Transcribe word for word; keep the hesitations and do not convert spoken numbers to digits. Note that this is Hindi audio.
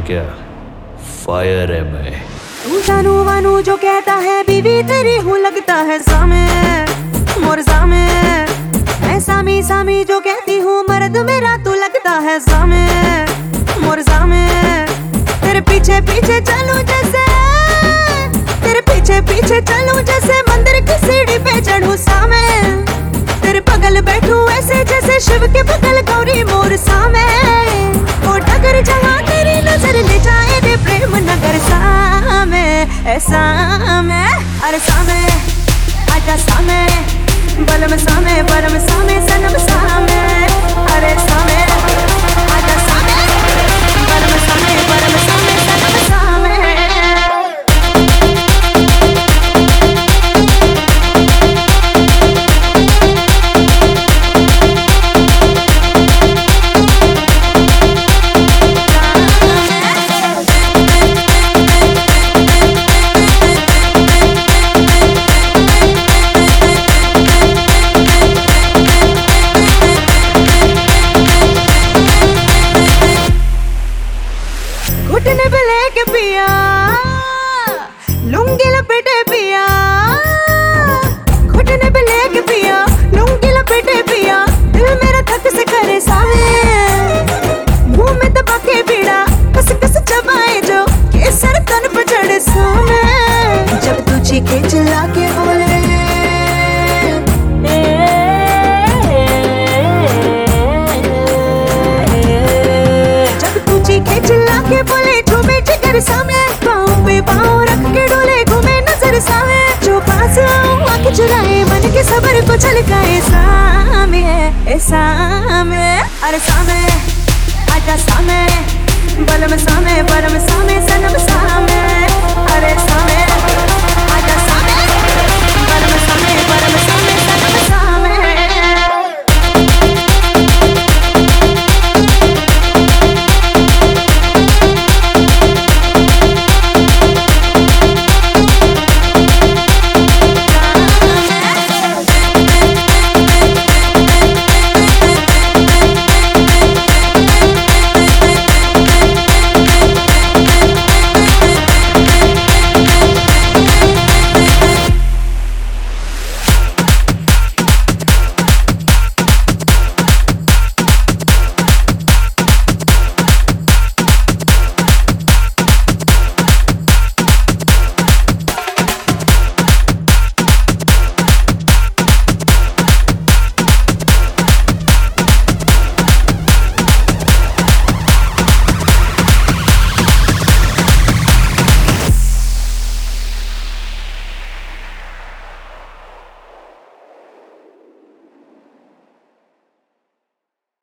क्या फायर है मैं। तू जानू वानू जो कहता है बीवी तेरी हूँ लगता है सामे मोर सामे। मैं सामी सामी जो कहती हूँ मर्द मेरा तू लगता है सामे मोर सामे। तेरे पीछे पीछे चलूं जैसे तेरे पीछे पीछे चलूं जैसे मंदिर की सीढ़ी पे चढ़ूं सामे। तेरे बगल बैठूं ऐसे जैसे शिव के बगल गौरी मोर सामे। ओ डगर जहाँ तेरी नजर ले जाए रे प्रेम नगर सामे ऐसा मैं। अरे सामे आजा सामे बलम सामे परम सामे सनम सामे। अरे सामे आजा सामे बलम सामे परम सामे सनम सामे। घुटने पे लेके पिया लुंगी लपेटे पिया। घुटने पे लेके पिया लुंगी लपेटे पिया। दिल मेरा धक से करे सावे मुंह में दबा के पीड़ा कस कस चबाए जो केसर तन पर चढ़े सामे। जब तू चीखे चिल्ला के बोले चिल्ला के बोले झूमे जिगर सामे। पाँव पे पाँव रख के डोले घूमे नजर सामे। जो पास आऊं आँख चुराए मन के सबर को छलकाए सामे ए सामे। अरे सामे आजा सामे बलम सामे परम